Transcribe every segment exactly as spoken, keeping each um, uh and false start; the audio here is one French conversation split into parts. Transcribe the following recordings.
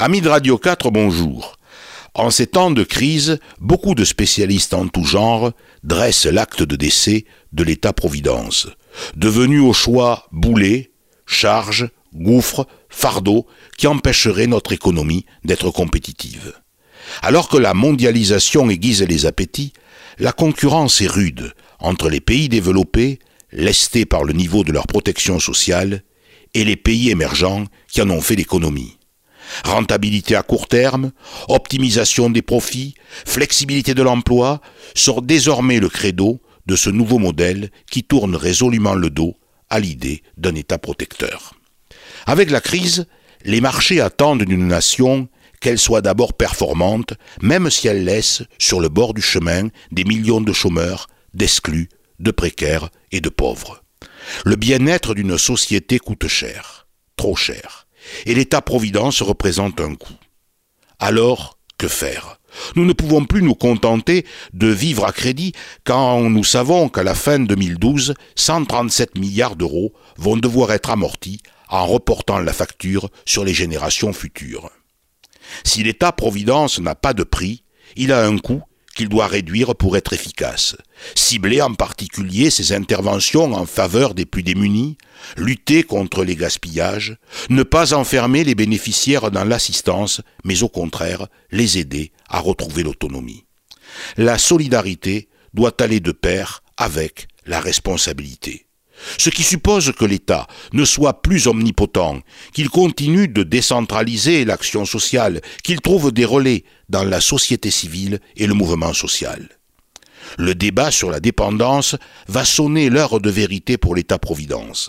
Amis de Radio quatre, bonjour. En ces temps de crise, beaucoup de spécialistes en tout genre dressent l'acte de décès de l'État-providence, devenu au choix boulet, charge, gouffre, fardeau qui empêcherait notre économie d'être compétitive. Alors que la mondialisation aiguise les appétits, la concurrence est rude entre les pays développés, lestés par le niveau de leur protection sociale, et les pays émergents qui en ont fait l'économie. Rentabilité à court terme, optimisation des profits, flexibilité de l'emploi sont désormais le credo de ce nouveau modèle qui tourne résolument le dos à l'idée d'un État protecteur. Avec la crise, les marchés attendent d'une nation qu'elle soit d'abord performante, même si elle laisse sur le bord du chemin des millions de chômeurs, d'exclus, de précaires et de pauvres. Le bien-être d'une société coûte cher, trop cher, et l'État-providence représente un coût. Alors, que faire ? Nous ne pouvons plus nous contenter de vivre à crédit quand nous savons qu'à la fin deux mille douze, cent trente-sept milliards d'euros vont devoir être amortis en reportant la facture sur les générations futures. Si l'État-providence n'a pas de prix, il a un coût qu'il doit réduire pour être efficace. Cibler en particulier ses interventions en faveur des plus démunis, lutter contre les gaspillages, ne pas enfermer les bénéficiaires dans l'assistance, mais au contraire les aider à retrouver l'autonomie. La solidarité doit aller de pair avec la responsabilité. Ce qui suppose que l'État ne soit plus omnipotent, qu'il continue de décentraliser l'action sociale, qu'il trouve des relais dans la société civile et le mouvement social. Le débat sur la dépendance va sonner l'heure de vérité pour l'État-providence.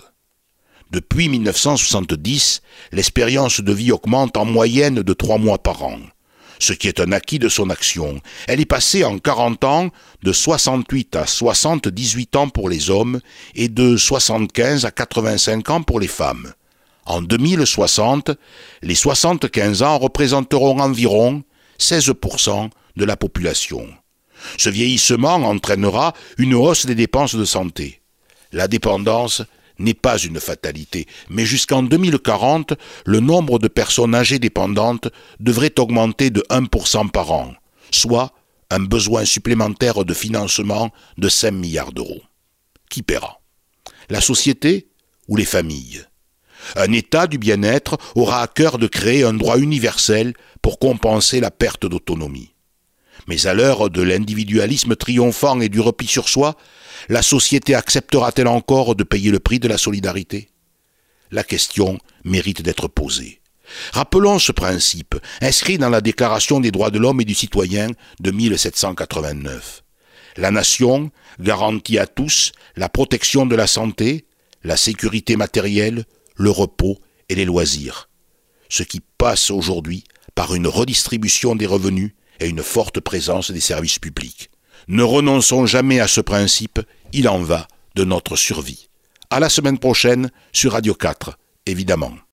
Depuis mille neuf cent soixante-dix, l'espérance de vie augmente en moyenne de trois mois par an, ce qui est un acquis de son action. Elle est passée en quarante ans de soixante-huit à soixante-dix-huit ans pour les hommes et de soixante-quinze à quatre-vingt-cinq ans pour les femmes. En deux mille soixante, les soixante-quinze ans représenteront environ seize pour cent de la population. Ce vieillissement entraînera une hausse des dépenses de santé. La dépendance n'est pas une fatalité, mais jusqu'en deux mille quarante, le nombre de personnes âgées dépendantes devrait augmenter de un pour cent par an, soit un besoin supplémentaire de financement de cinq milliards d'euros. Qui paiera ? La société ou les familles ? Un État du bien-être aura à cœur de créer un droit universel pour compenser la perte d'autonomie. Mais à l'heure de l'individualisme triomphant et du repli sur soi, la société acceptera-t-elle encore de payer le prix de la solidarité ? La question mérite d'être posée. Rappelons ce principe, inscrit dans la Déclaration des droits de l'homme et du citoyen de mille sept cent quatre-vingt-neuf. La nation garantit à tous la protection de la santé, la sécurité matérielle, le repos et les loisirs, ce qui passe aujourd'hui par une redistribution des revenus et une forte présence des services publics. Ne renonçons jamais à ce principe, il en va de notre survie. À la semaine prochaine sur Radio quatre, évidemment.